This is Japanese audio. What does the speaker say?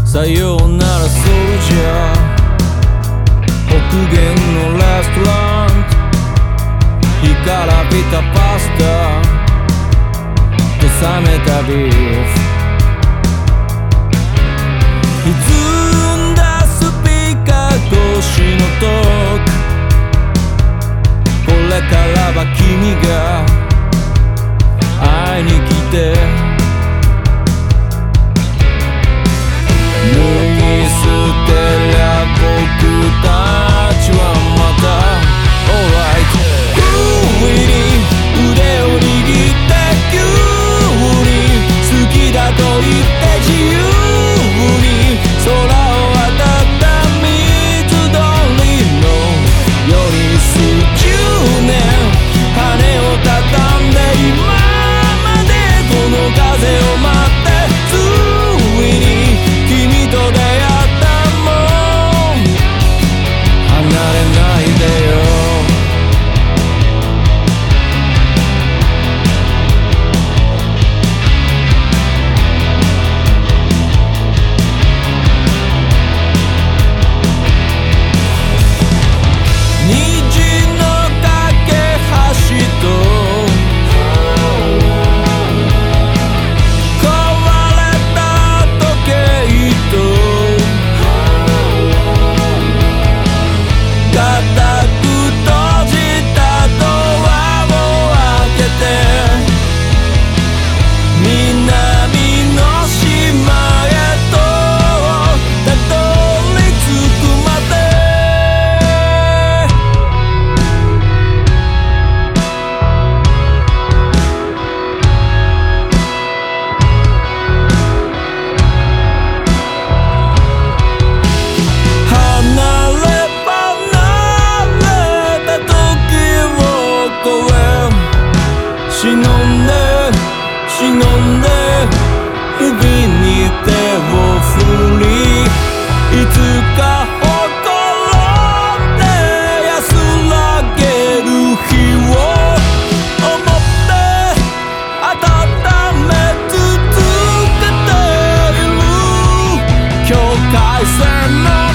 さようならソルジャー。北限のレストラン、干からびたパスタと冷めたビーフ、歪んだスピーカー越しのトーク。これからは君が会いに来て、脱ぎ捨てりゃ僕たちはまた Alright。 不意に腕を握って急に好きだと言って自由に空を渡った水鳥のように数十年羽を畳んで今までこの風を待ってついに君と出会ったもん離れないでよ。忍んで指に手を振り、いつかほころんで安らげる日を思って温め続けている境界線の